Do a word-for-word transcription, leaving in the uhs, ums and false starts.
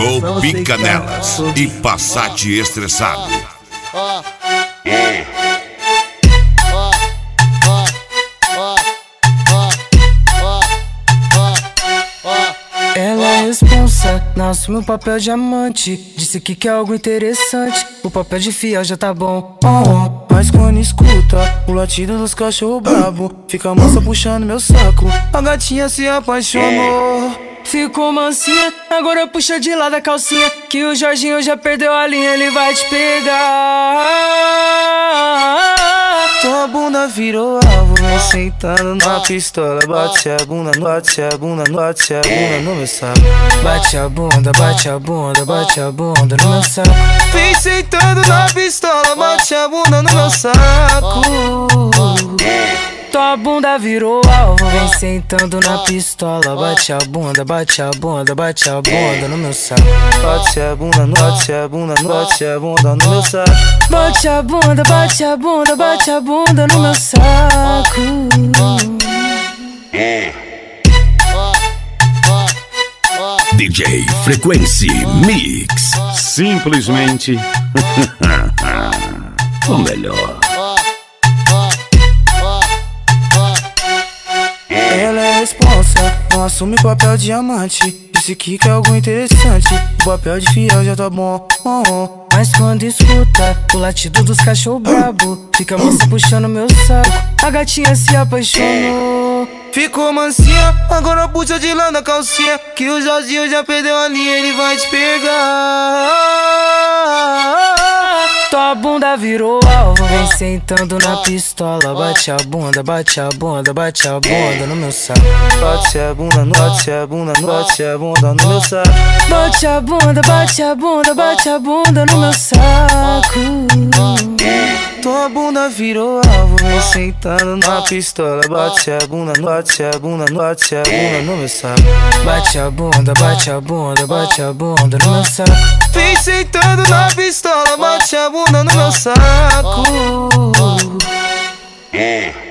Chegou Pica Nelas e Passat estressado. Ó, ela é responsa, não assume o papel diamante. Disse que quer algo interessante, o papel de fiel já tá bom. Oh, oh. Mas quando escuta o latido dos cachorros brabo, fica a moça puxando meu saco, a gatinha se apaixonou. Ficou mansinha, agora puxa de lado a calcinha, que o Jorginho já perdeu a linha, ele vai te pegar. Tua bunda virou alvo, vem sentando na pistola. Bate a bunda, bate a bunda, bate a bunda no meu saco. Bate a bunda, bate a bunda, bate a bunda no meu saco. Vem sentando na pistola, bate a bunda no meu saco. Tua bunda virou alvo, vem sentando na pistola. Bate a bunda, bate a bunda, bate a bunda no meu saco. Bate a bunda, bate a bunda, bate a bunda no meu saco. Bate a bunda, bate a bunda, bate a bunda no meu saco. D J Frequency Mix. Simplesmente o melhor. Ela é responsa, não assume papel diamante. Disse que quer algo interessante, o papel de fiel já tá bom. Oh, oh. Mas quando escuta o latido dos cachorros brabo, fica a moça puxando meu saco, a gatinha se apaixonou. Ficou mansinha, agora puxa de lado a calcinha, que o Jorginho já perdeu a linha, ele vai te pegar. Tua bunda virou alvo, vem sentando na pistola. Bate a bunda, bate a bunda, bate a bunda no meu saco. Bate a bunda, bate a bunda, bate a bunda no meu saco. Bate a bunda, bate a bunda, bate a bunda no meu saco. Tua bunda virou alvo, vem sentando na pistola. Bate a bunda, bate a bunda, bate a bunda no meu saco. Bate a bunda, bate a bunda, bate a bunda no meu saco. Vem sentando na pistola, bate a bunda no meu saco.